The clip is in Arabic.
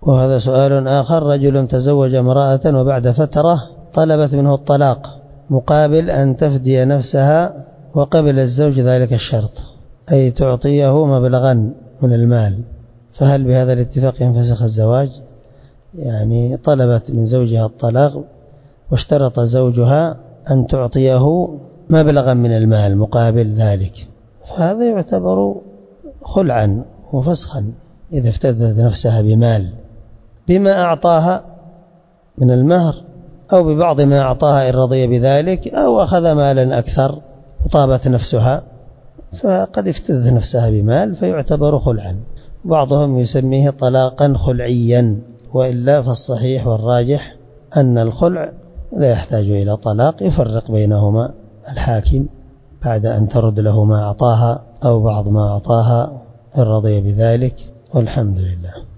وهذا سؤال آخر: رجل تزوج امرأة وبعد فترة طلبت منه الطلاق مقابل أن تفدي نفسها، وقبل الزوج ذلك الشرط، أي تعطيه مبلغا من المال، فهل بهذا الاتفاق ينفسخ الزواج؟ يعني طلبت من زوجها الطلاق واشترط زوجها أن تعطيه مبلغا من المال مقابل ذلك، فهذا يعتبر خلعا وفسخا إذا افتدت نفسها بمال، بما أعطاها من المهر أو ببعض ما أعطاها إن رضي بذلك، أو أخذ مالا أكثر وطابت نفسها، فقد افتدت نفسها بمال فيعتبر خلعا. بعضهم يسميه طلاقا خلعيا، وإلا فالصحيح والراجح أن الخلع لا يحتاج إلى طلاق، يفرق بينهما الحاكم بعد أن ترد له ما أعطاها أو بعض ما أعطاها إن رضي بذلك، والحمد لله.